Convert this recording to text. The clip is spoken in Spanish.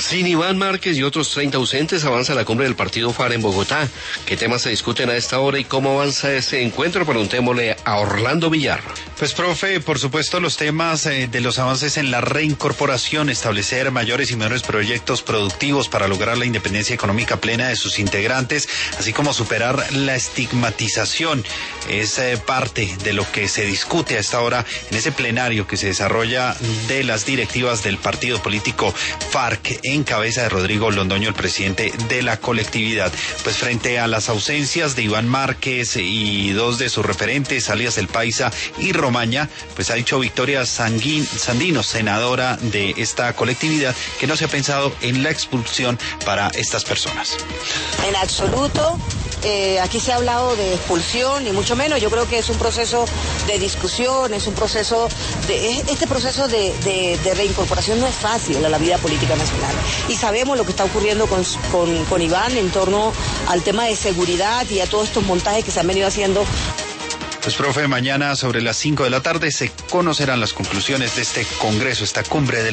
Sin Iván Márquez y otros 30 ausentes, avanza la cumbre del partido FARC en Bogotá. ¿Qué temas se discuten a esta hora y cómo avanza ese encuentro? Preguntémosle a Orlando Villar. Pues, profe, por supuesto, los temas de los avances en la reincorporación, establecer mayores y menores proyectos productivos para lograr la independencia económica plena de sus integrantes, así como superar la estigmatización. Es parte de lo que se discute a esta hora en ese plenario que se desarrolla de las directivas del partido político FARC en cabeza de Rodrigo Londoño, el presidente de la colectividad. Pues frente a las ausencias de Iván Márquez y dos de sus referentes, alias El Paisa y Romaña, pues ha dicho Victoria Sandino, senadora de esta colectividad, que no se ha pensado en la expulsión para estas personas. En absoluto. Aquí se ha hablado de expulsión, ni mucho menos. Yo creo que es un proceso de discusión, es un proceso este proceso de reincorporación no es fácil a la vida política nacional. Y sabemos lo que está ocurriendo con Iván en torno al tema de seguridad y a todos estos montajes que se han venido haciendo. Pues, profe, mañana sobre las 5 de la tarde se conocerán las conclusiones de este congreso, esta cumbre del